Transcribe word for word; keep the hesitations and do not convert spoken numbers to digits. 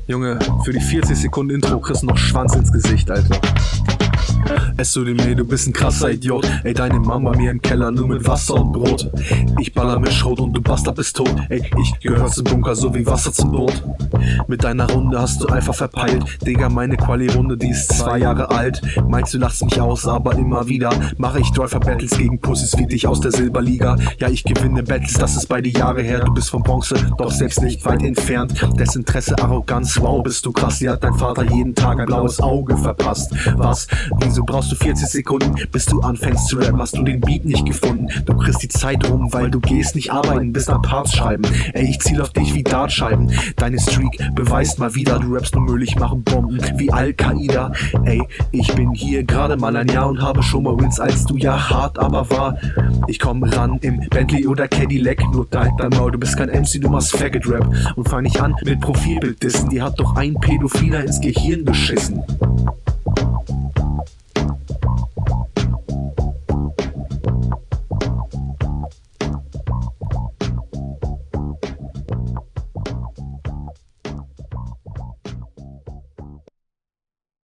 Junge, für die vierzig Sekunden Intro kriegst du noch Schwanz ins Gesicht, Alter. Es so dem, ey, du bist ein krasser Idiot. Ey, deine Mama mir im Keller nur mit Wasser und Brot. Ich baller mit Schrot und du Bastard bist tot. Ey, ich gehör zum Bunker, so wie Wasser zum Boot. Mit deiner Runde hast du einfach verpeilt. Digga, meine Quali-Runde, die ist zwei Jahre alt. Meinst du, lachst mich aus, aber immer wieder mache ich Driver-Battles gegen Pussys wie dich aus der Silberliga. Ja, ich gewinne Battles, das ist beide Jahre her. Du bist von Bronze, doch selbst nicht weit entfernt. Desinteresse, Arroganz, wow, bist du krass. Dir hat dein Vater jeden Tag ein blaues Auge verpasst. Was? Wieso brauchst du vierzig Sekunden, bis du anfängst zu rappen? Hast du den Beat nicht gefunden? Du kriegst die Zeit rum, weil du gehst nicht arbeiten, bist am Parts schreiben. Ey, ich ziel auf dich wie Dartscheiben. Deine Streak beweist mal wieder, du rappst nur Müll, ich mache Bomben wie Al-Qaida. Ey, ich bin hier gerade mal ein Jahr und habe schon mal Wins als du, ja hart, aber wahr. Ich komm ran im Bentley oder Cadillac, nur dein Maul, du bist kein M C, du machst Faggot Rap. Und fang nicht an mit Profilbild dissen, die hat doch ein Pädophiler ins Gehirn geschissen.